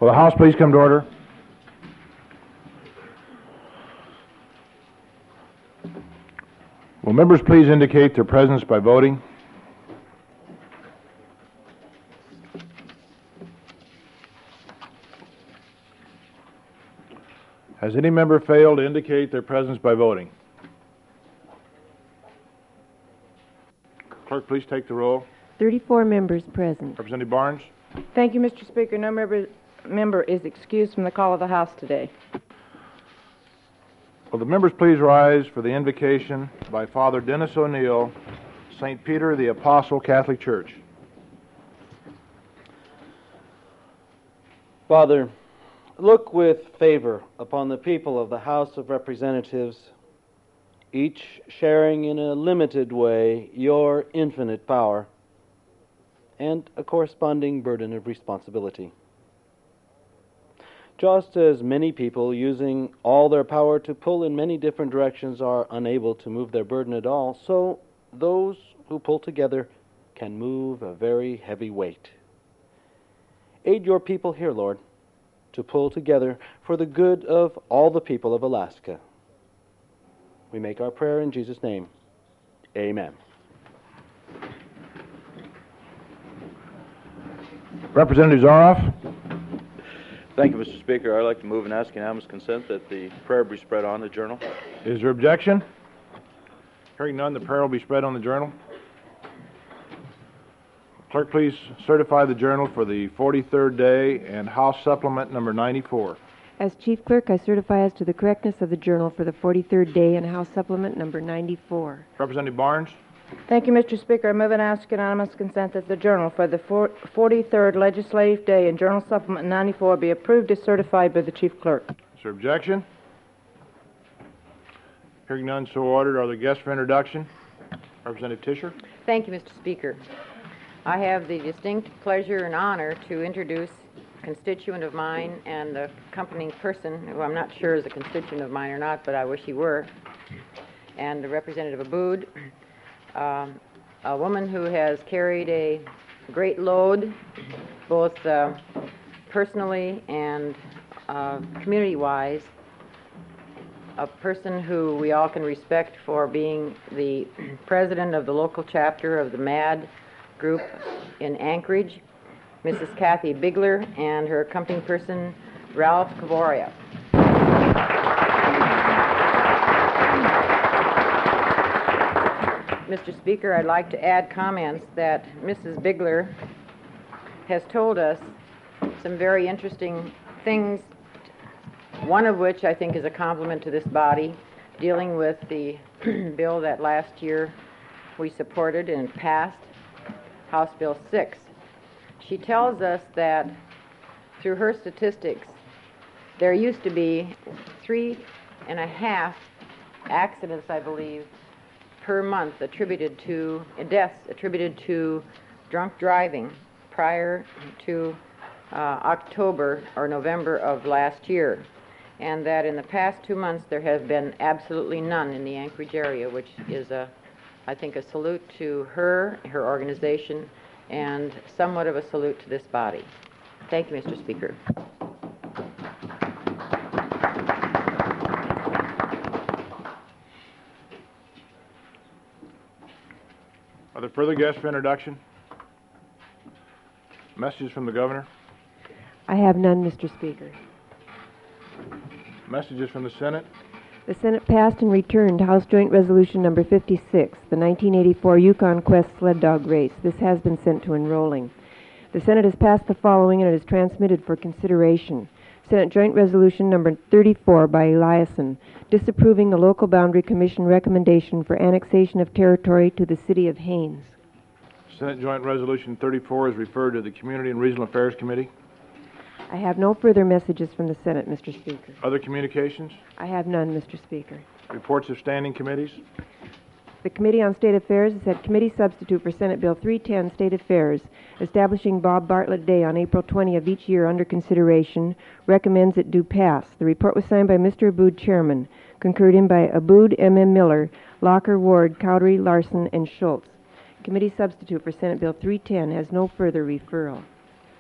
Will the House please come to order? Will members please indicate their presence by voting? Has any member failed to indicate their presence by voting? Clerk, please take the roll. 34 members present. Representative Barnes? Thank you, Mr. Speaker. No member is excused from the call of the House today. Will the members please rise for the invocation by Father Dennis O'Neill, St. Peter the Apostle, Catholic Church. Father, look with favor upon the people of the House of Representatives, each sharing in a limited way your infinite power and a corresponding burden of responsibility. Just as many people using all their power to pull in many different directions are unable to move their burden at all, so those who pull together can move a very heavy weight. Aid your people here, Lord, to pull together for the good of all the people of Alaska. We make our prayer in Jesus' name. Amen. Representative Zaroff? Thank you, Mr. Speaker. I'd like to move and ask unanimous consent that the prayer be spread on the journal. Is there objection? Hearing none, the prayer will be spread on the journal. Clerk, please certify the journal for the 43rd day and House Supplement number 94. As Chief Clerk, I certify as to the correctness of the journal for the 43rd day and House Supplement number 94. Representative Barnes? Thank you, Mr. Speaker. I move and ask unanimous consent that the journal for the 43rd Legislative Day and Journal Supplement 94 be approved as certified by the Chief Clerk. Is there objection? Hearing none, so ordered. Are there guests for introduction? Representative Tischer? Thank you, Mr. Speaker. I have the distinct pleasure and honor to introduce a constituent of mine and the accompanying person, who I'm not sure is a constituent of mine or not, but I wish he were, and the Representative Abood, a woman who has carried a great load, both personally and community-wise, a person who we all can respect for being the president of the local chapter of the MAD group in Anchorage, Mrs. Kathy Bigler, and her accompanying person, Ralph Kavoria. Mr. Speaker, I'd like to add comments that Mrs. Bigler has told us some very interesting things, one of which I think is a compliment to this body, dealing with the bill that last year we supported and passed, House Bill 6. She tells us that through her statistics, there used to be 3.5 accidents, I believe, per month deaths attributed to drunk driving prior to October or November of last year, and that in the past 2 months there have been absolutely none in the Anchorage area, which is, I think, a salute to her organization, and somewhat of a salute to this body. Thank you, Mr. Speaker. Are there further guests for introduction? Messages from the Governor? I have none, Mr. Speaker. Messages from the Senate? The Senate passed and returned House Joint Resolution number 56, the 1984 Yukon Quest sled dog race. This has been sent to enrolling. The Senate has passed the following, and it is transmitted for consideration. Senate Joint Resolution number 34 by Eliason, disapproving the Local Boundary Commission recommendation for annexation of territory to the City of Haines. Senate Joint Resolution 34 is referred to the Community and Regional Affairs Committee. I have no further messages from the Senate, Mr. Speaker. Other communications? I have none, Mr. Speaker. Reports of standing committees? The Committee on State Affairs has had committee substitute for Senate Bill 310, State Affairs, establishing Bob Bartlett Day on April 20 of each year under consideration, recommends it do pass. The report was signed by Mr. Abood, Chairman, concurred in by Abood, M.M. Miller, Locker, Ward, Cowdery, Larson, and Schultz. Committee substitute for Senate Bill 310 has no further referral.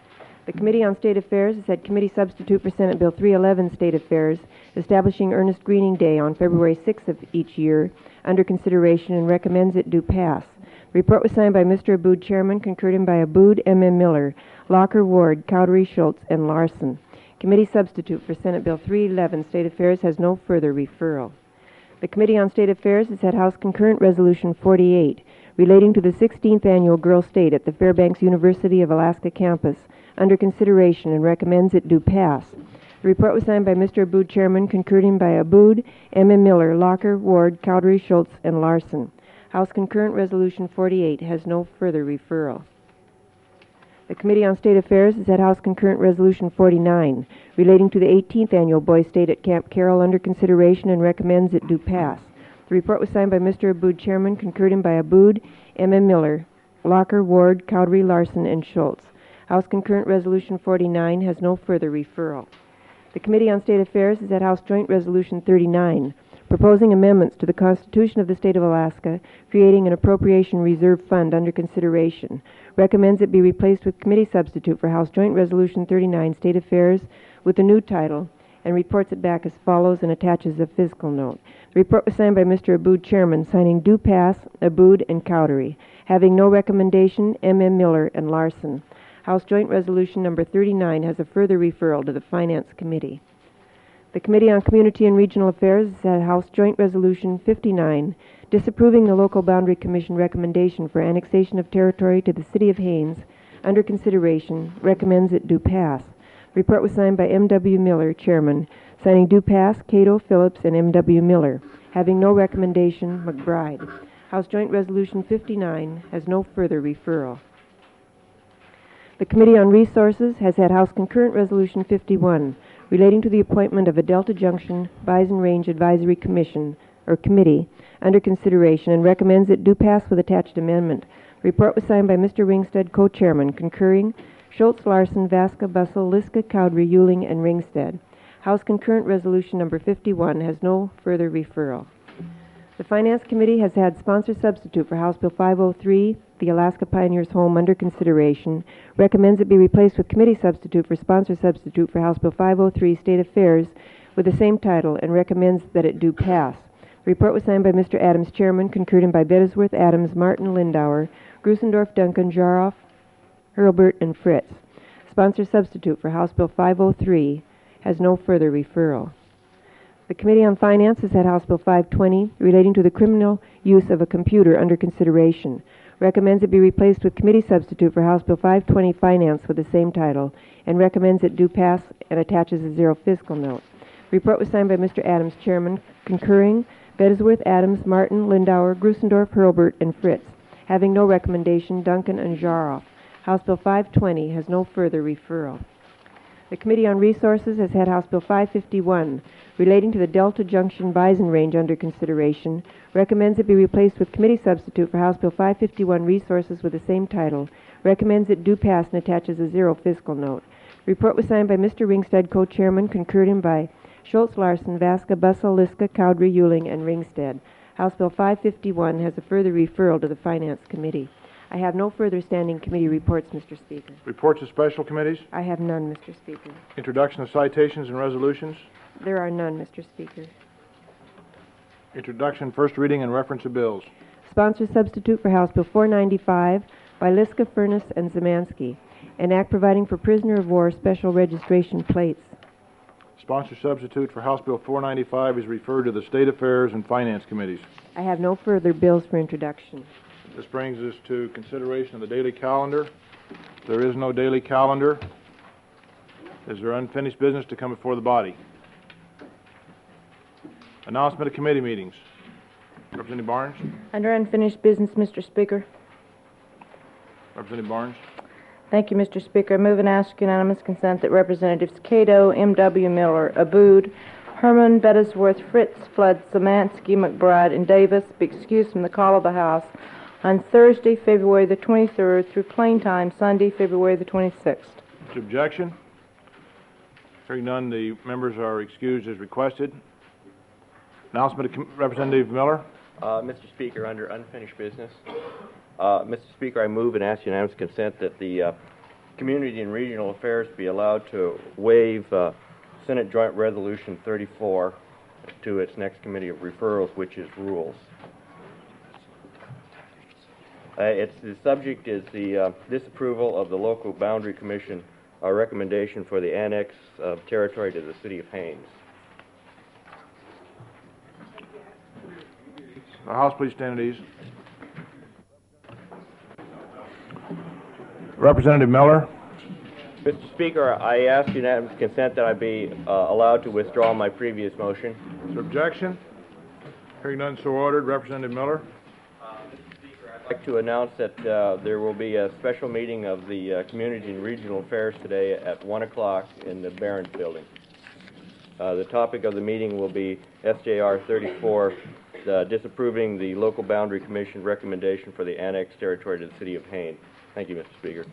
The Committee on State Affairs has had committee substitute for Senate Bill 311, State Affairs, establishing Ernest Greening Day on February 6th of each year, under consideration and recommends it do pass. The report was signed by Mr. Abood, Chairman, concurred in by Abood, M.M. Miller, Locker, Ward, Cowdery, Schultz, and Larson. Committee substitute for Senate Bill 311, State Affairs, has no further referral. The Committee on State Affairs has had House Concurrent Resolution 48, relating to the 16th Annual Girls' State at the Fairbanks University of Alaska campus, under consideration and recommends it do pass. The report was signed by Mr. Abood, Chairman, concurred in by Abood, M.M. Miller, Locker, Ward, Cowdery, Schultz, and Larson. House Concurrent Resolution 48 has no further referral. The Committee on State Affairs has had House Concurrent Resolution 49, relating to the 18th Annual Boys' State at Camp Carroll, under consideration and recommends it do pass. The report was signed by Mr. Abood, Chairman, concurred in by Abood, M.M. Miller, Locker, Ward, Cowdery, Larson, and Schultz. House Concurrent Resolution 49 has no further referral. The Committee on State Affairs has had House Joint Resolution 39, proposing amendments to the Constitution of the State of Alaska, creating an appropriation reserve fund, under consideration. Recommends it be replaced with committee substitute for House Joint Resolution 39, State Affairs, with a new title, and reports it back as follows and attaches a fiscal note. The report was signed by Mr. Abood, Chairman, signing do pass, Abood, and Cowdery. Having no recommendation, M.M. Miller and Larson. House Joint Resolution number 39 has a further referral to the Finance Committee. The Committee on Community and Regional Affairs has had House Joint Resolution 59, disapproving the Local Boundary Commission recommendation for annexation of territory to the City of Haines, under consideration, recommends it do pass. The report was signed by M.W. Miller, Chairman, signing do pass, Cato, Phillips, and M.W. Miller. Having no recommendation, McBride. House Joint Resolution 59 has no further referral. The Committee on Resources has had House Concurrent Resolution 51, relating to the appointment of a Delta Junction Bison Range Advisory Commission, or Committee, under consideration, and recommends it do pass with attached amendment. The report was signed by Mr. Ringstead, co-chairman, concurring Schultz, Larson, Vasca, Bussell, Liska, Cowdery, Euling, and Ringstead. House Concurrent Resolution number 51 has no further referral. The Finance Committee has had sponsor substitute for House Bill 503, the Alaska Pioneers Home, under consideration. Recommends it be replaced with committee substitute for sponsor substitute for House Bill 503, State Affairs, with the same title, and recommends that it do pass. The report was signed by Mr. Adams, Chairman, concurred in by Bettesworth, Adams, Martin, Lindauer, Grusendorf, Duncan, Jaroff, Hurlbert, and Fritz. Sponsor substitute for House Bill 503 has no further referral. The Committee on Finance has had House Bill 520, relating to the criminal use of a computer, under consideration. Recommends it be replaced with committee substitute for House Bill 520, Finance, with the same title, and recommends it do pass and attaches a zero fiscal note. The report was signed by Mr. Adams, Chairman, concurring Bettesworth, Adams, Martin, Lindauer, Grusendorf, Hurlbert, and Fritz. Having no recommendation, Duncan and Jaroff. House Bill 520 has no further referral. The Committee on Resources has had House Bill 551, relating to the Delta Junction Bison Range, under consideration. Recommends it be replaced with committee substitute for House Bill 551, Resources, with the same title. Recommends it do pass and attaches a zero fiscal note. The report was signed by Mr. Ringstead, co-chairman, concurred in by Schultz, Larson, Vasca, Bussell, Liska, Cowdery, Euling, and Ringstead. House Bill 551 has a further referral to the Finance Committee. I have no further standing committee reports, Mr. Speaker. Reports of special committees. I have none, Mr. Speaker. Introduction of citations and resolutions. There are none, Mr. Speaker. Introduction, first reading, and reference of bills. Sponsor substitute for House Bill 495 by Liska, Furness, and Zemansky. An act providing for prisoner of war special registration plates. Sponsor substitute for House Bill 495 is referred to the State Affairs and Finance Committees. I have no further bills for introduction. This brings us to consideration of the daily calendar. There is no daily calendar. Is there unfinished business to come before the body? Announcement of committee meetings. Representative Barnes. Under unfinished business, Mr. Speaker. Representative Barnes. Thank you, Mr. Speaker. I move and ask unanimous consent that Representatives Cato, M.W. Miller, Abood, Herman, Bettesworth, Fritz, Flood, Zemansky, McBride, and Davis be excused from the call of the House on Thursday, February the 23rd through plain time, Sunday, February the 26th. Is objection? Hearing none, the members are excused as requested. Announcement of Representative Miller. Mr. Speaker, under unfinished business, Mr. Speaker, I move and ask unanimous consent that the Community and Regional Affairs be allowed to waive Senate Joint Resolution 34 to its next committee of referrals, which is Rules. The subject is the disapproval of the Local Boundary Commission recommendation for the annex of territory to the City of Haines. The House, please stand at ease. Representative Miller. Mr. Speaker, I ask unanimous consent that I be allowed to withdraw my previous motion. Is there objection? Hearing none, so ordered. Representative Miller. I'd like to announce that there will be a special meeting of the Community and Regional Affairs today at 1 o'clock in the Barron's Building. The topic of the meeting will be SJR 34, disapproving the Local Boundary Commission recommendation for the annexed territory to the City of Haines. Thank you, Mr. Speaker.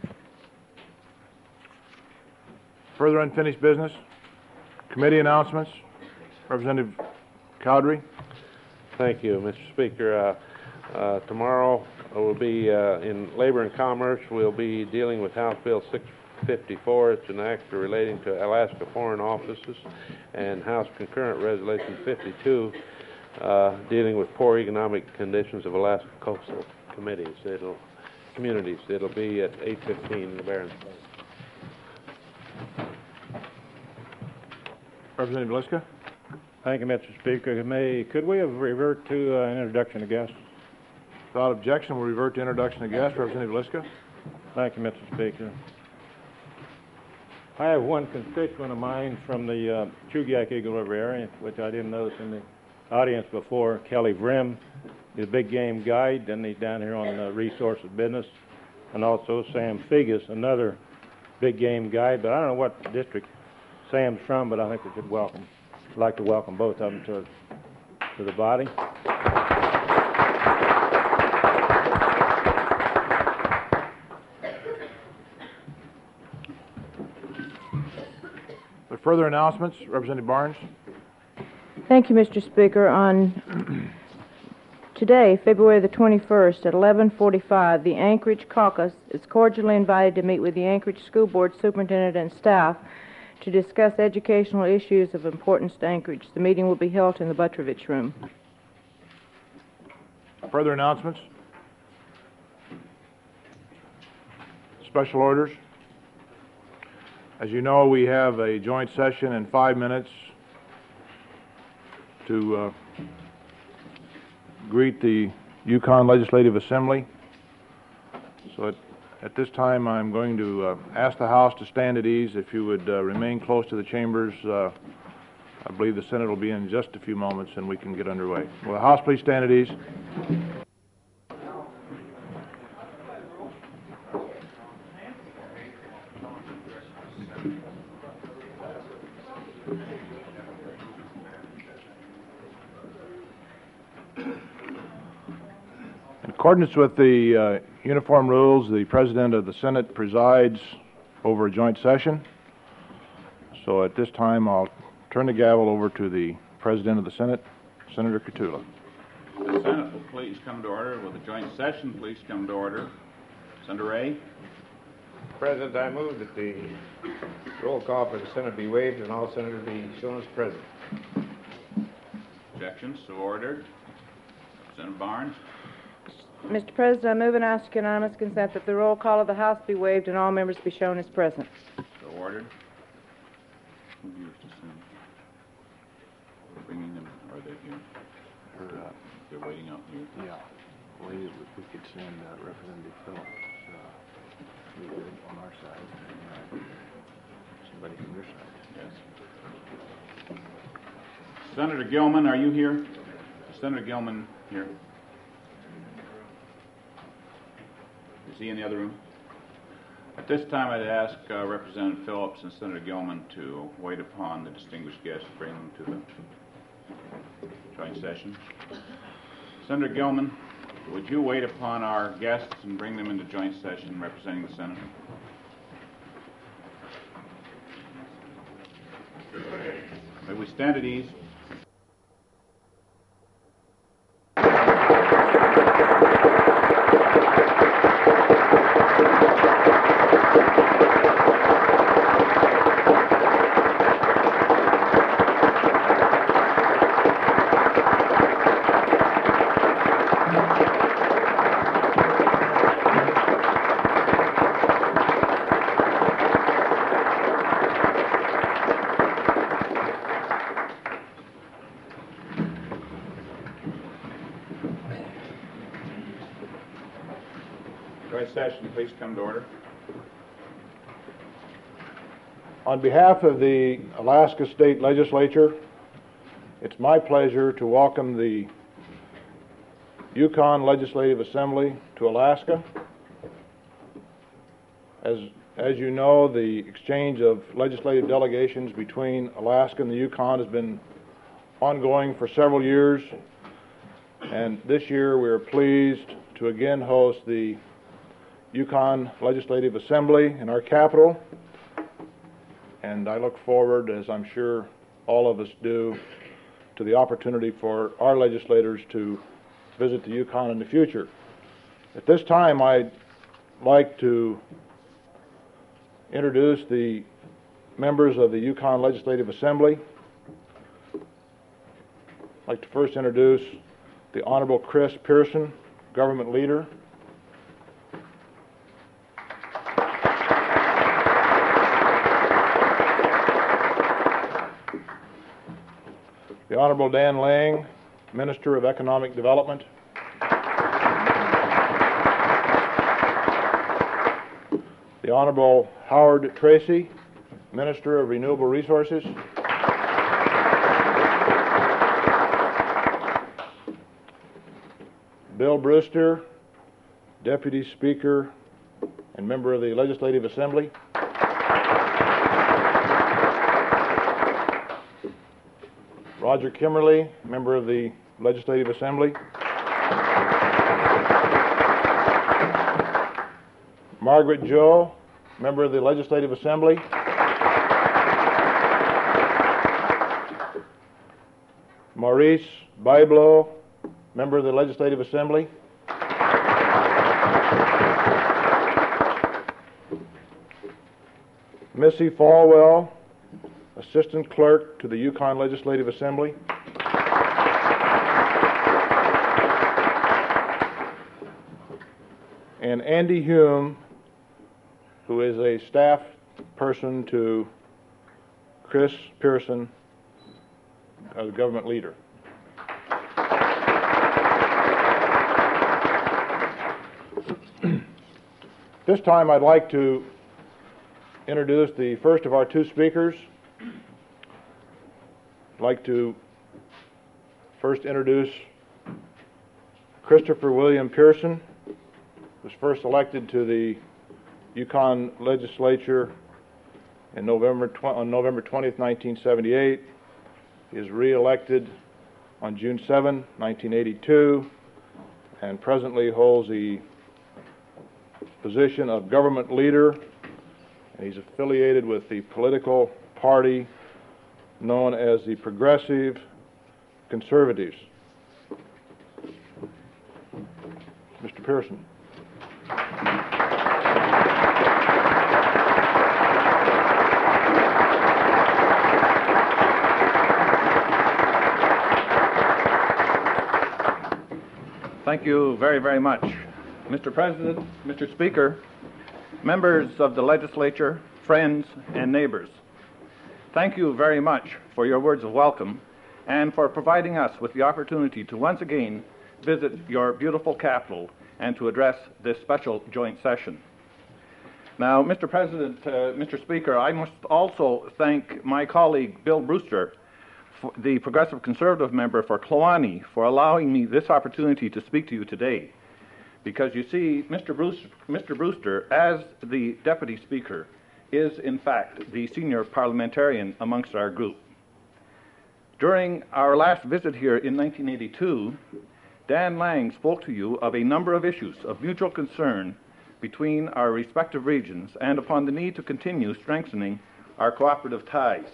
Further unfinished business? Committee announcements? Representative Cowdery. Thank you, Mr. Speaker. Tomorrow will be in Labor and Commerce. We'll be dealing with House Bill 654. It's an act relating to Alaska Foreign Offices, and House Concurrent Resolution 52 dealing with poor economic conditions of Alaska coastal communities. It'll be at 8:15 in the Barron's. Representative Liska. Thank you, Mr. Speaker. Could we revert to an introduction of guests? Without objection, we'll revert to introduction of guests. Representative Liska. Thank you, Mr. Speaker. I have one constituent of mine from the Chugach Eagle River area, which I didn't notice in the audience before, Kelly Vrim. He's a big game guide, and he's down here on resources business. And also Sam Figgis, another big game guide, but I don't know what district Sam's from, but I think we should like to welcome both of them to the body. Are there further announcements? Representative Barnes. Thank you, Mr. Speaker. On today, February the 21st at 11:45, the Anchorage Caucus is cordially invited to meet with the Anchorage School Board Superintendent and staff to discuss educational issues of importance to Anchorage. The meeting will be held in the Butrovich Room. Further announcements? Special orders? As you know, we have a joint session in 5 minutes to greet the Yukon Legislative Assembly. So at this time, I'm going to ask the House to stand at ease. If you would remain close to the chambers, I believe the Senate will be in just a few moments and we can get underway. Will the House please stand at ease? In accordance with the uniform rules, the President of the Senate presides over a joint session. So at this time, I'll turn the gavel over to the President of the Senate, Senator Cotulla. The Senate will please come to order. Will the joint session please come to order? Senator Ray. President, I move that the roll call for the Senate be waived and all senators be shown as present. Objections, so ordered. Senator Barnes. Mr. President, I move and ask unanimous consent that the roll call of the House be waived and all members be shown as present. So ordered. Who used to send? We're bringing them, are they here? They're waiting out here. Yeah. Well, we could send Representative Phillips. We did on our side, and somebody from your side. Yes. Senator Gilman, are you here? Senator Gilman here. Is he in the other room? At this time, I'd ask Representative Phillips and Senator Gilman to wait upon the distinguished guests to bring them to the joint session. Senator Gilman, would you wait upon our guests and bring them into joint session representing the Senate? May we stand at ease? joint session please come to order? On behalf of the Alaska State Legislature, it's my pleasure to welcome the Yukon Legislative Assembly to Alaska. As you know, the exchange of legislative delegations between Alaska and the Yukon has been ongoing for several years, and this year we are pleased to again host the Yukon Legislative Assembly in our capital, and I look forward, as I'm sure all of us do, to the opportunity for our legislators to visit the Yukon in the future. At this time, I'd like to introduce the members of the Yukon Legislative Assembly. I'd like to first introduce the Honorable Chris Pearson, Government Leader. The Honorable Dan Lang, Minister of Economic Development. The Honorable Howard Tracy, Minister of Renewable Resources. Bill Brewster, Deputy Speaker and member of the Legislative Assembly. Roger Kimmerly, member of the Legislative Assembly. Margaret Joe, member of the Legislative Assembly. Maurice Byblow, member of the Legislative Assembly. Missy Falwell, Assistant Clerk to the Yukon Legislative Assembly. And Andy Hume, who is a staff person to Chris Pearson, the Government Leader. This time I'd like to introduce the first of our two speakers. I'd like to first introduce Christopher William Pearson, who was first elected to the Yukon Legislature on November 20th, 1978. He is re-elected on June 7, 1982, and presently holds the position of Government Leader, and he's affiliated with the political party known as the Progressive Conservatives. Mr. Pearson. Thank you very, very much. Mr. President, Mr. Speaker, members of the legislature, friends, and neighbors, thank you very much for your words of welcome and for providing us with the opportunity to once again visit your beautiful capital and to address this special joint session. Now, Mr. President, Mr. Speaker, I must also thank my colleague Bill Brewster, the Progressive Conservative member for Kluane, for allowing me this opportunity to speak to you today. Because you see, Mr. Brewster, as the Deputy Speaker, is in fact the senior parliamentarian amongst our group. During our last visit here in 1982, Dan Lang spoke to you of a number of issues of mutual concern between our respective regions and upon the need to continue strengthening our cooperative ties.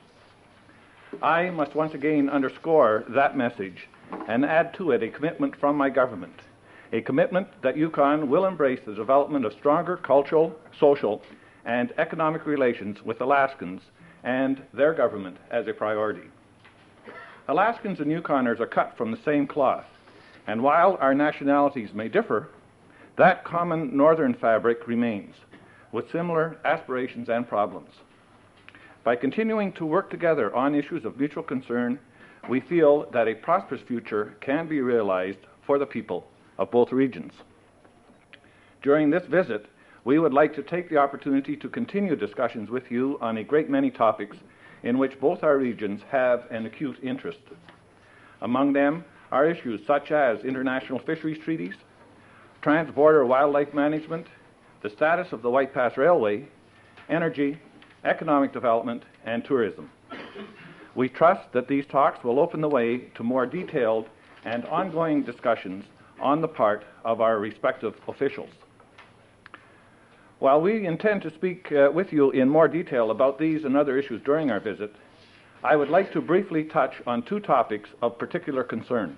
I must once again underscore that message and add to it a commitment from my government, a commitment that Yukon will embrace the development of stronger cultural, social, and economic relations with Alaskans and their government as a priority. Alaskans and Yukoners are cut from the same cloth, and while our nationalities may differ, that common northern fabric remains, with similar aspirations and problems. By continuing to work together on issues of mutual concern, we feel that a prosperous future can be realized for the people of both regions. During this visit, we would like to take the opportunity to continue discussions with you on a great many topics in which both our regions have an acute interest. Among them are issues such as international fisheries treaties, trans-border wildlife management, the status of the White Pass Railway, energy, economic development, and tourism. We trust that these talks will open the way to more detailed and ongoing discussions on the part of our respective officials. While we intend to speak with you in more detail about these and other issues during our visit, I would like to briefly touch on two topics of particular concern.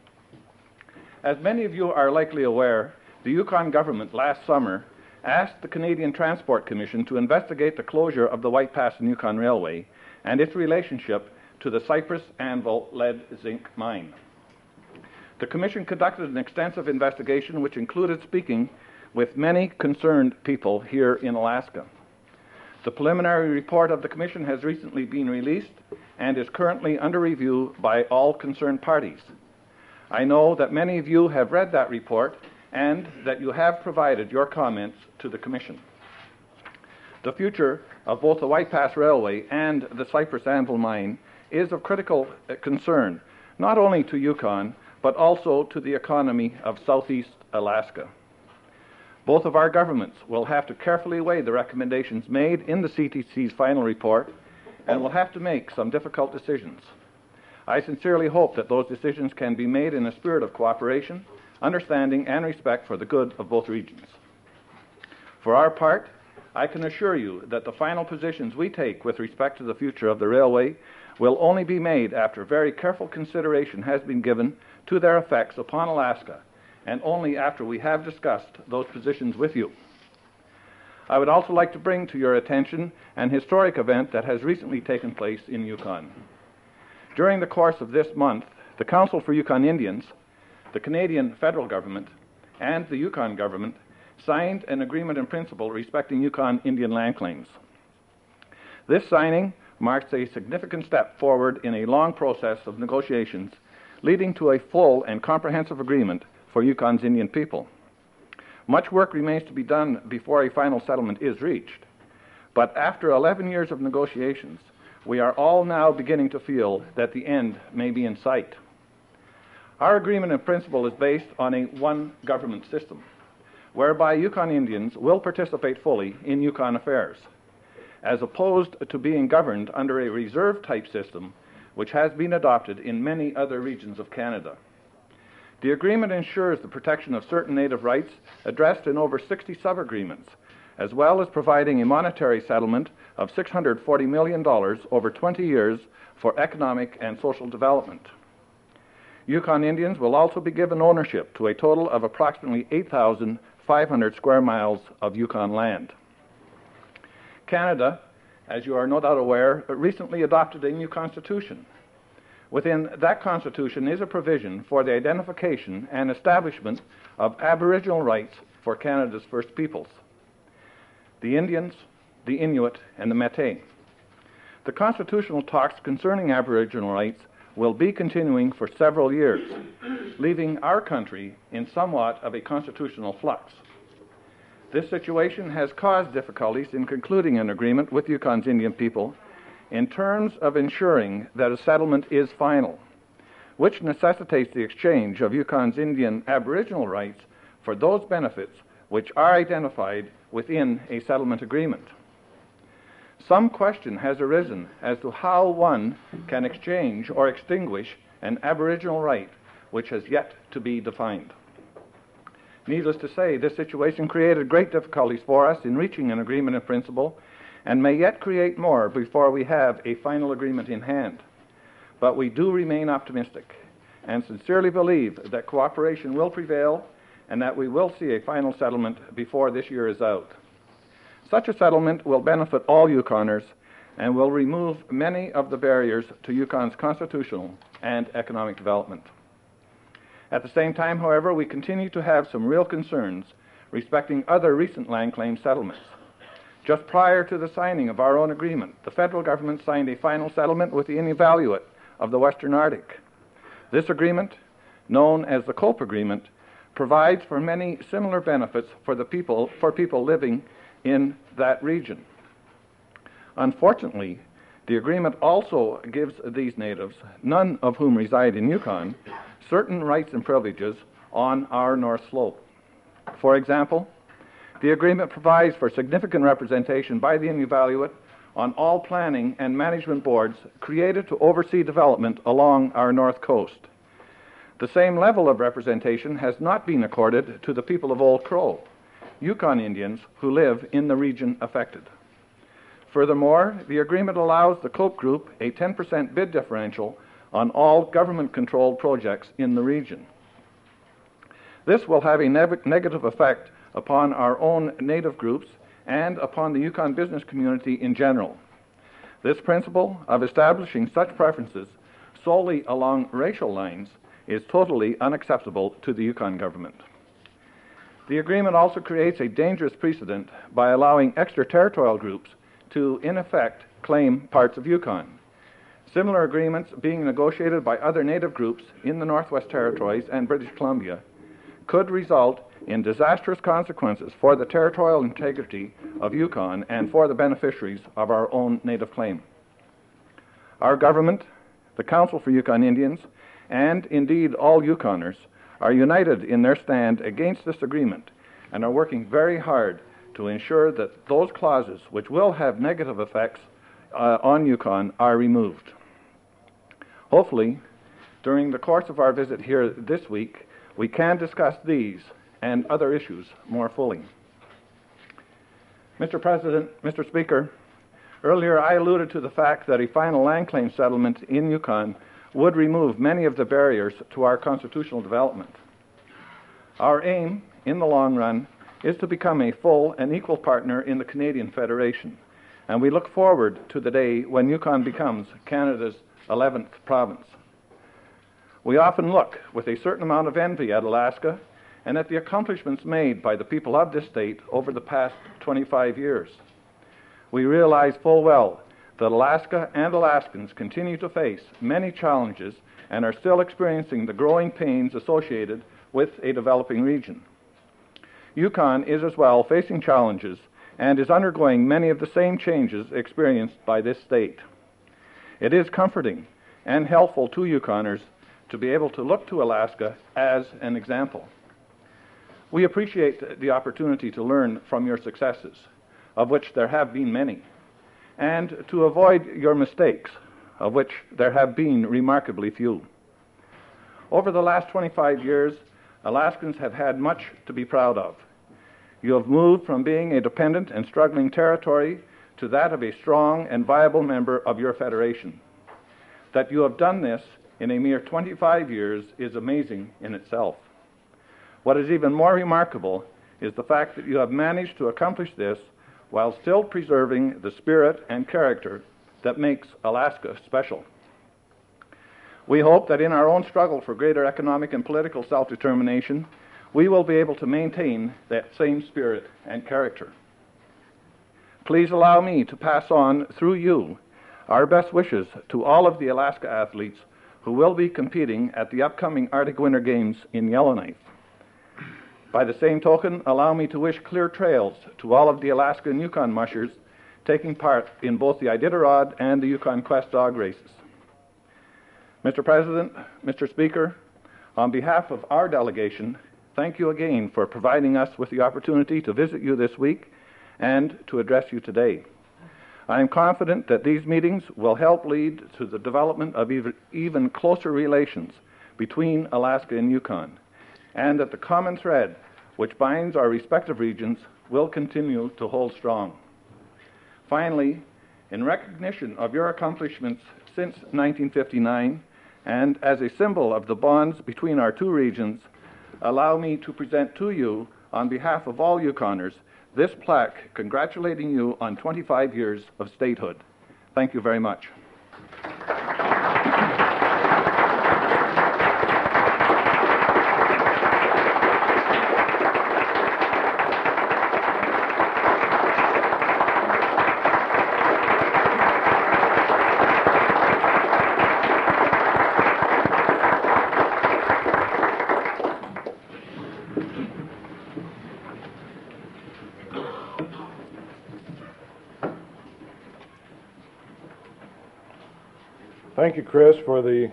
As many of you are likely aware, the Yukon government last summer asked the Canadian Transport Commission to investigate the closure of the White Pass and Yukon Railway and its relationship to the Cypress Anvil lead-zinc mine. The Commission conducted an extensive investigation which included speaking with many concerned people here in Alaska. The preliminary report of the Commission has recently been released and is currently under review by all concerned parties. I know that many of you have read that report and that you have provided your comments to the Commission. The future of both the White Pass Railway and the Cypress Anvil mine is of critical concern, not only to Yukon, but also to the economy of southeast Alaska. Both of our governments will have to carefully weigh the recommendations made in the CTC's final report and will have to make some difficult decisions. I sincerely hope that those decisions can be made in a spirit of cooperation, understanding, and respect for the good of both regions. For our part, I can assure you that the final positions we take with respect to the future of the railway will only be made after very careful consideration has been given to their effects upon Alaska, and only after we have discussed those positions with you. I would also like to bring to your attention an historic event that has recently taken place in Yukon. During the course of this month, the Council for Yukon Indians, the Canadian federal government, and the Yukon government signed an agreement in principle respecting Yukon Indian land claims. This signing marks a significant step forward in a long process of negotiations leading to a full and comprehensive agreement for Yukon's Indian people. Much work remains to be done before a final settlement is reached, but after 11 years of negotiations, we are all now beginning to feel that the end may be in sight. Our agreement in principle is based on a one-government system, whereby Yukon Indians will participate fully in Yukon affairs, as opposed to being governed under a reserve-type system which has been adopted in many other regions of Canada. The agreement ensures the protection of certain native rights addressed in over 60 sub-agreements, as well as providing a monetary settlement of $640 million over 20 years for economic and social development. Yukon Indians will also be given ownership to a total of approximately 8,500 square miles of Yukon land. Canada, as you are no doubt aware, recently adopted a new constitution. Within that constitution is a provision for the identification and establishment of Aboriginal rights for Canada's First Peoples, the Indians, the Inuit, and the Métis. The constitutional talks concerning Aboriginal rights will be continuing for several years, leaving our country in somewhat of a constitutional flux. This situation has caused difficulties in concluding an agreement with Yukon's Indian people in terms of ensuring that a settlement is final, which necessitates the exchange of Yukon's Indian Aboriginal rights for those benefits which are identified within a settlement agreement. Some question has arisen as to how one can exchange or extinguish an Aboriginal right which has yet to be defined. Needless to say, this situation created great difficulties for us in reaching an agreement in principle and may yet create more before we have a final agreement in hand. But we do remain optimistic and sincerely believe that cooperation will prevail and that we will see a final settlement before this year is out. Such a settlement will benefit all Yukoners and will remove many of the barriers to Yukon's constitutional and economic development. At the same time, however, we continue to have some real concerns respecting other recent land claim settlements. Just prior to the signing of our own agreement, the federal government signed a final settlement with the Inuvialuit of the Western Arctic. This agreement, known as the Cope Agreement, provides for many similar benefits for people living in that region. Unfortunately, the agreement also gives these natives, none of whom reside in Yukon, certain rights and privileges on our North Slope. For example, the agreement provides for significant representation by the Inuvialuit on all planning and management boards created to oversee development along our north coast. The same level of representation has not been accorded to the people of Old Crow, Yukon Indians who live in the region affected. Furthermore, the agreement allows the Cope Group a 10% bid differential on all government-controlled projects in the region. This will have a negative effect upon our own native groups and upon the Yukon business community in general. This principle of establishing such preferences solely along racial lines is totally unacceptable to the Yukon government. The agreement also creates a dangerous precedent by allowing extraterritorial groups to, in effect, claim parts of Yukon. Similar agreements being negotiated by other native groups in the Northwest Territories and British Columbia could result in disastrous consequences for the territorial integrity of Yukon and for the beneficiaries of our own native claim. Our government, the Council for Yukon Indians, and indeed all Yukoners are united in their stand against this agreement and are working very hard to ensure that those clauses which will have negative effects on Yukon are removed. Hopefully, during the course of our visit here this week, we can discuss these and other issues more fully. Mr. President, Mr. Speaker, earlier I alluded to the fact that a final land claim settlement in Yukon would remove many of the barriers to our constitutional development. Our aim, in the long run, is to become a full and equal partner in the Canadian Federation, and we look forward to the day when Yukon becomes Canada's 11th province. We often look with a certain amount of envy at Alaska and at the accomplishments made by the people of this state over the past 25 years. We realize full well that Alaska and Alaskans continue to face many challenges and are still experiencing the growing pains associated with a developing region. Yukon is as well facing challenges and is undergoing many of the same changes experienced by this state. It is comforting and helpful to Yukoners to be able to look to Alaska as an example. We appreciate the opportunity to learn from your successes, of which there have been many, and to avoid your mistakes, of which there have been remarkably few. Over the last 25 years, Alaskans have had much to be proud of. You have moved from being a dependent and struggling territory to that of a strong and viable member of your federation. That you have done this in a mere 25 years is amazing in itself. What is even more remarkable is the fact that you have managed to accomplish this while still preserving the spirit and character that makes Alaska special. We hope that in our own struggle for greater economic and political self-determination, we will be able to maintain that same spirit and character. Please allow me to pass on, through you, our best wishes to all of the Alaska athletes who will be competing at the upcoming Arctic Winter Games in Yellowknife. By the same token, allow me to wish clear trails to all of the Alaska and Yukon mushers taking part in both the Iditarod and the Yukon Quest dog races. Mr. President, Mr. Speaker, on behalf of our delegation, thank you again for providing us with the opportunity to visit you this week and to address you today. I am confident that these meetings will help lead to the development of even closer relations between Alaska and Yukon, and that the common thread which binds our respective regions will continue to hold strong. Finally, in recognition of your accomplishments since 1959, and as a symbol of the bonds between our two regions, allow me to present to you, on behalf of all Yukoners, this plaque congratulating you on 25 years of statehood. Thank you very much. Thank you, Chris, for the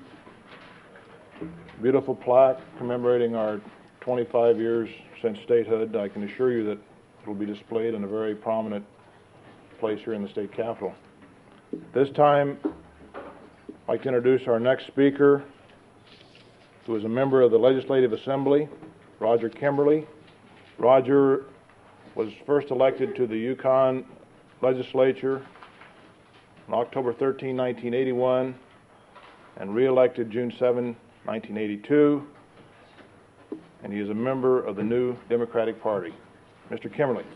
beautiful plaque commemorating our 25 years since statehood. I can assure you that it will be displayed in a very prominent place here in the state capitol. This time, I'd like to introduce our next speaker, who is a member of the Legislative Assembly, Roger Kimberly. Roger was first elected to the Yukon Legislature on October 13, 1981, and re-elected June 7, 1982, and he is a member of the New Democratic Party. Mr. Kimberly.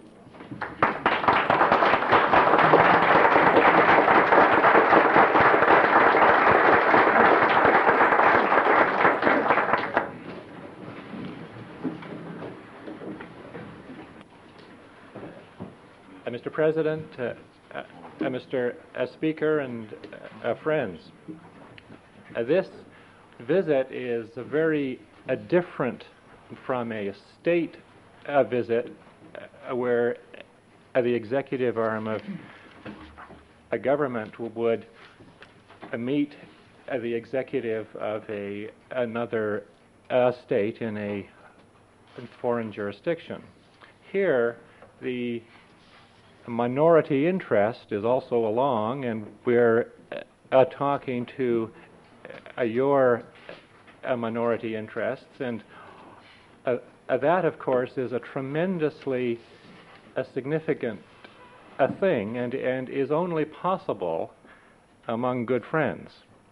Mr. President, Mr. Speaker, and friends, this visit is very different from a state visit where the executive arm of a government would meet the executive of another state in a foreign jurisdiction. Here, the minority interest is also along, and we're talking to your minority interests, and that, of course, is a tremendously significant thing, and is only possible among good friends.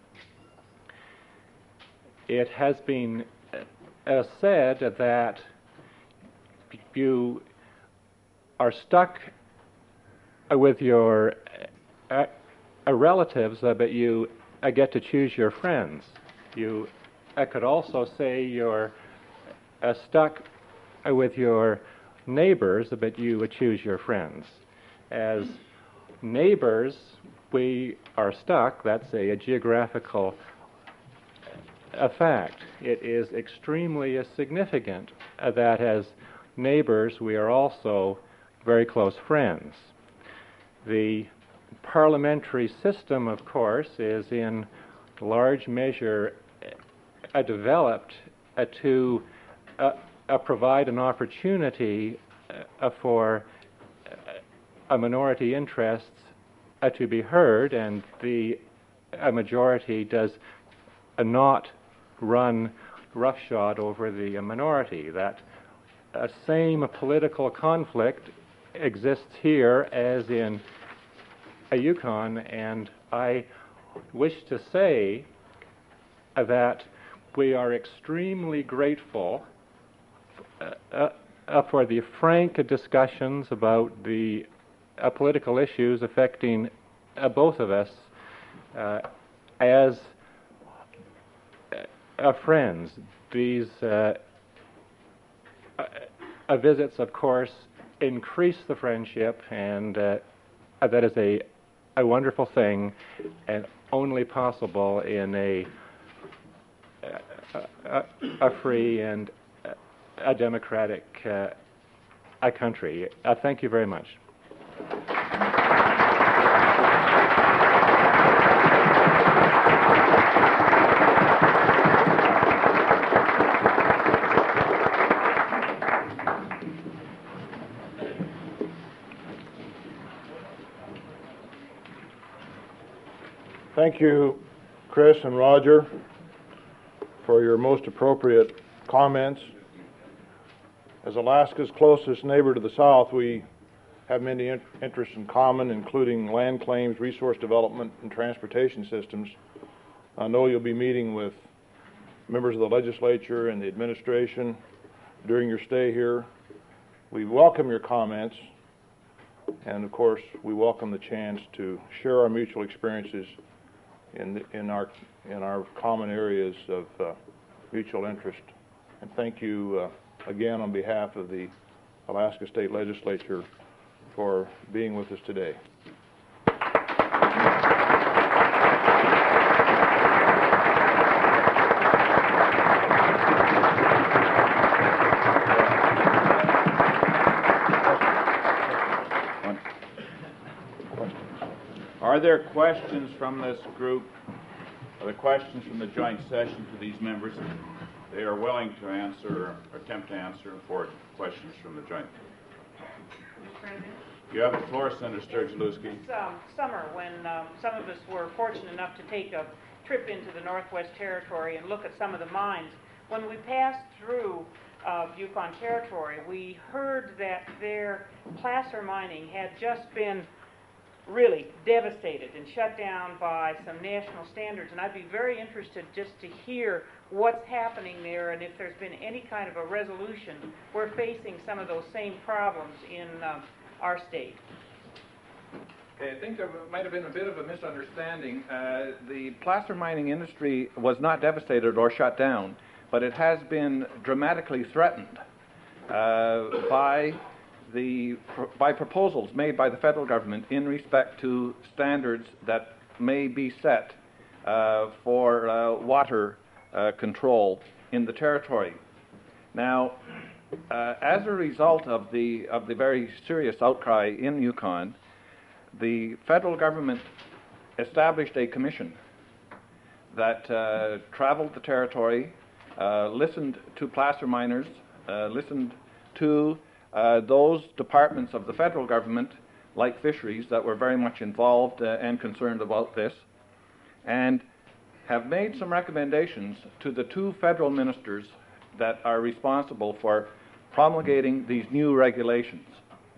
It has been said that you are stuck with your relatives, but you get to choose your friends. You could also say you're stuck with your neighbors, but you would choose your friends. As neighbors, we are stuck. That's a geographical fact. It is extremely significant that as neighbors, we are also very close friends. The parliamentary system, of course, is in large measure developed to provide an opportunity for minority interests to be heard, and the majority does not run roughshod over the minority. That same political conflict exists here as in Yukon, and I wish to say that we are extremely grateful for the frank discussions about the political issues affecting both of us as friends. These visits, of course, increase the friendship, and that is a wonderful thing, and only possible in a free and a democratic country. Thank you very much. Thank you, Chris and Roger, for your most appropriate comments. As Alaska's closest neighbor to the south, we have many interests in common, including land claims, resource development, and transportation systems. I know you'll be meeting with members of the legislature and the administration during your stay here. We welcome your comments, and of course, we welcome the chance to share our mutual experiences in our common areas of mutual interest. And thank you again on behalf of the Alaska State Legislature for being with us today. Are there questions from this group Are there questions from the joint session to these members? They are willing to answer, or attempt to answer for questions from the joint. Mr. President? You have the floor, Senator Sturgill-Lewski. This summer, when some of us were fortunate enough to take a trip into the Northwest Territory and look at some of the mines, when we passed through Yukon Territory, we heard that their placer mining had just been really devastated and shut down by some national standards, and I'd be very interested just to hear what's happening there and if there's been any kind of a resolution. We're facing some of those same problems in our state. Okay, I think there might have been a bit of a misunderstanding. The placer mining industry was not devastated or shut down, but it has been dramatically threatened by proposals made by the federal government in respect to standards that may be set for water control in the territory. Now, as a result of the very serious outcry in Yukon, the federal government established a commission that traveled the territory, listened to placer miners, listened to those departments of the federal government, like fisheries, that were very much involved and concerned about this, and have made some recommendations to the two federal ministers that are responsible for promulgating these new regulations.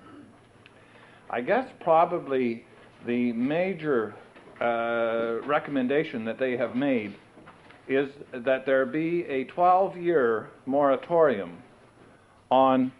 I guess probably the major recommendation that they have made is that there be a 12-year moratorium on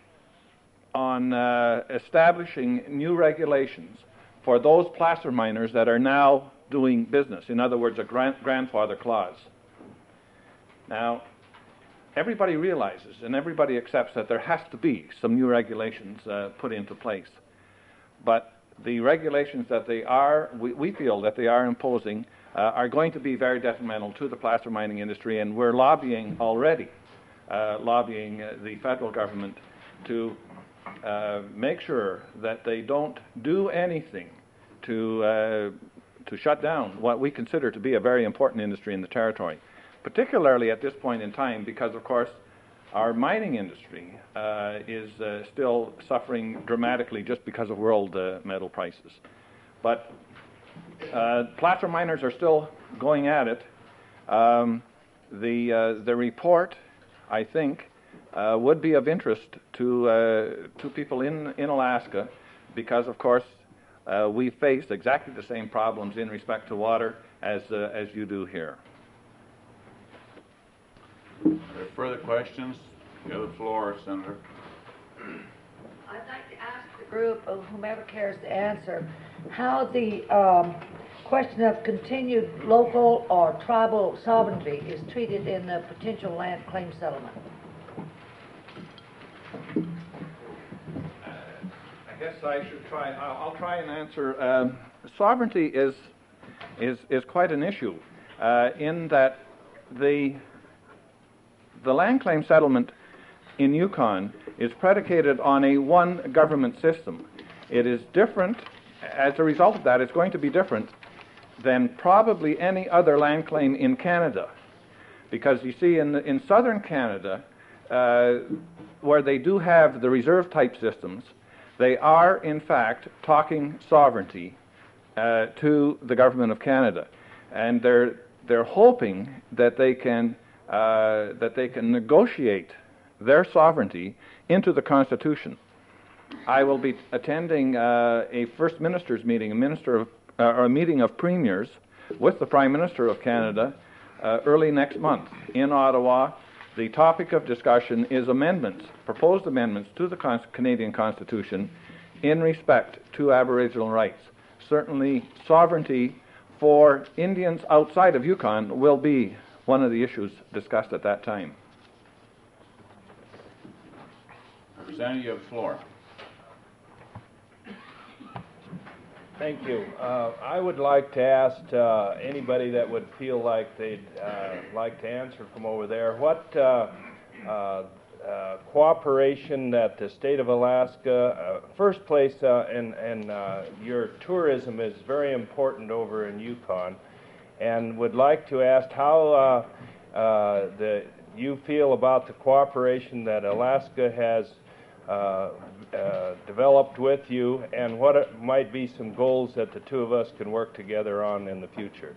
establishing new regulations for those placer miners that are now doing business. In other words, a grandfather clause. Now, everybody realizes and everybody accepts that there has to be some new regulations put into place. But the regulations that we feel that they are imposing are going to be very detrimental to the placer mining industry, and we're lobbying already, lobbying the federal government to make sure that they don't do anything to shut down what we consider to be a very important industry in the territory, particularly at this point in time because, of course, our mining industry is still suffering dramatically just because of world metal prices. But placer miners are still going at it. The report, I think, would be of interest to people in Alaska because, of course, we face exactly the same problems in respect to water as you do here. Are there further questions? You have the floor, Senator. I'd like to ask the group, of whomever cares to answer, how the question of continued local or tribal sovereignty is treated in the potential land claim settlement. I guess I should try. I'll try and answer. Sovereignty is quite an issue in that the land claim settlement in Yukon is predicated on a one government system. It is different. As a result of that, it's going to be different than probably any other land claim in Canada, because you see, in southern Canada, where they do have the reserve type systems, they are in fact talking sovereignty to the government of Canada, and they're hoping that they can negotiate their sovereignty into the Constitution. I will be attending a First Minister's meeting, a meeting of premiers with the Prime Minister of Canada early next month in Ottawa. The topic of discussion is proposed amendments to the Canadian Constitution in respect to Aboriginal rights. Certainly, sovereignty for Indians outside of Yukon will be one of the issues discussed at that time. Representative, you have the floor. Thank you. I would like to ask anybody that would feel like they'd like to answer from over there, what cooperation that the state of Alaska, first place, and your tourism is very important over in Yukon, and would like to ask how you feel about the cooperation that Alaska has developed with you, and what might be some goals that the two of us can work together on in the future.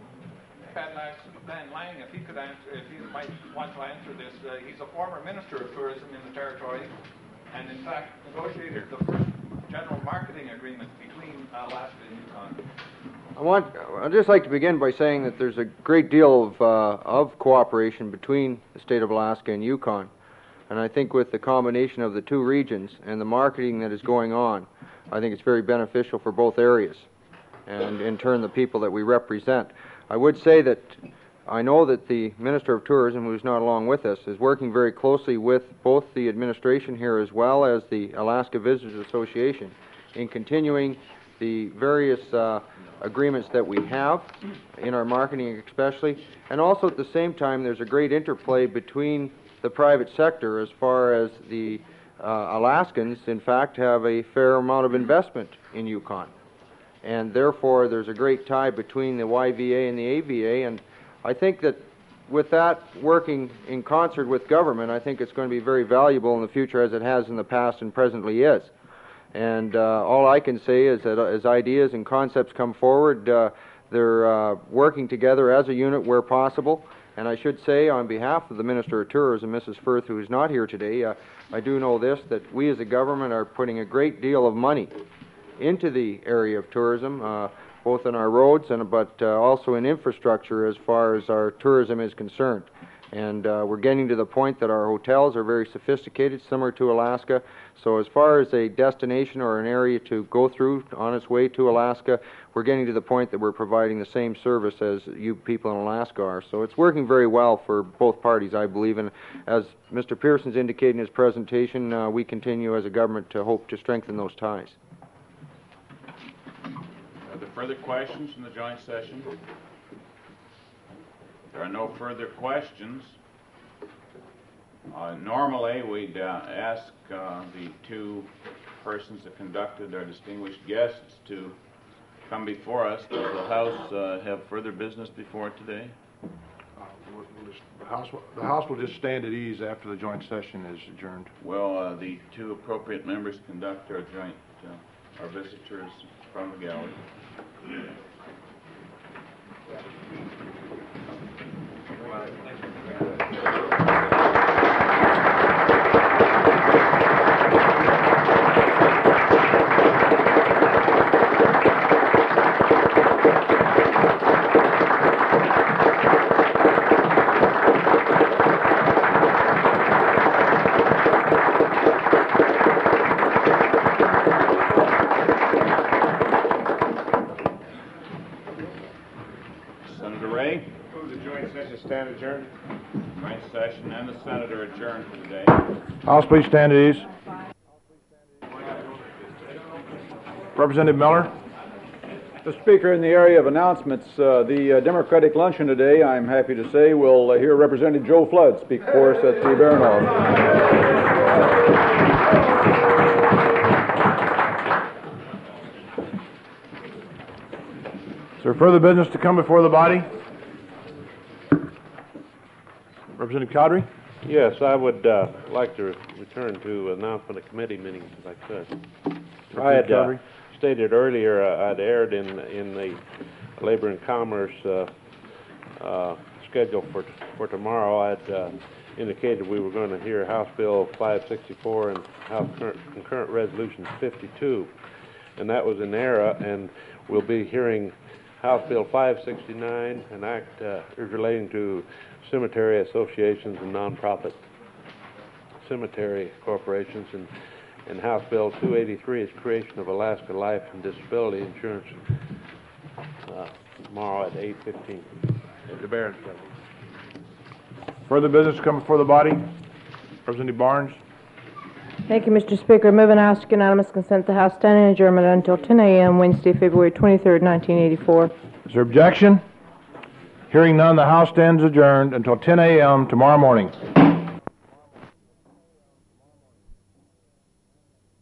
I'd like Dan Lang, if he could answer, if he might want to answer this. He's a former Minister of Tourism in the Territory, and in fact negotiated the first general marketing agreement between Alaska and Yukon. I'd just like to begin by saying that there's a great deal of cooperation between the state of Alaska and Yukon. And I think with the combination of the two regions and the marketing that is going on, I think it's very beneficial for both areas and in turn the people that we represent. I would say that I know that the Minister of Tourism, who's not along with us, is working very closely with both the administration here as well as the Alaska Visitors Association in continuing the various agreements that we have in our marketing especially, and also at the same time there's a great interplay between the private sector as far as the Alaskans in fact have a fair amount of investment in Yukon, and therefore there's a great tie between the YVA and the AVA, and I think that with that working in concert with government, I think it's going to be very valuable in the future as it has in the past and presently is. And all I can say is that as ideas and concepts come forward, they're working together as a unit where possible. And I should say, on behalf of the Minister of Tourism, Mrs. Firth, who is not here today, I do know this, that we as a government are putting a great deal of money into the area of tourism, both in our roads but also in infrastructure as far as our tourism is concerned. And we're getting to the point that our hotels are very sophisticated, similar to Alaska. So as far as a destination or an area to go through on its way to Alaska, we're getting to the point that we're providing the same service as you people in Alaska are. So it's working very well for both parties, I believe. And as Mr. Pearson's indicated in his presentation, we continue as a government to hope to strengthen those ties. Are there further questions from the joint session? There are no further questions. Normally, we'd ask the two persons that conducted our distinguished guests to come before us. Does the House have further business before it today? The House will just stand at ease after the joint session is adjourned. Will the two appropriate members conduct our joint, our visitors from the gallery? Senator Ray? Move the joint session stand adjourned. Joint session and the Senator adjourned for today. House, please stand at ease. Representative Miller? Mr. Speaker, in the area of announcements, the Democratic luncheon today, I'm happy to say, will hear Representative Joe Flood speak for us at the Barron Hall. Is there further business to come before the body? Representative Cowdery? Yes, I would like to return to announcement of committee meetings if I could. I had stated earlier I'd aired in the Labor and Commerce schedule for tomorrow. I'd indicated we were going to hear House Bill 564 and House Concurrent Resolution 52, and that was in error, and we'll be hearing House Bill 569, an act relating to cemetery associations and nonprofit cemetery corporations, and House Bill 283 is creation of Alaska Life and Disability Insurance tomorrow at 8:15 at the Barron Building. Further business to come before the body? Representative Barnes? Thank you, Mr. Speaker. Move and ask unanimous consent the House stand in adjournment until 10 a.m. Wednesday, February 23rd, 1984. Is there objection? Hearing none, the House stands adjourned until 10 a.m. tomorrow morning.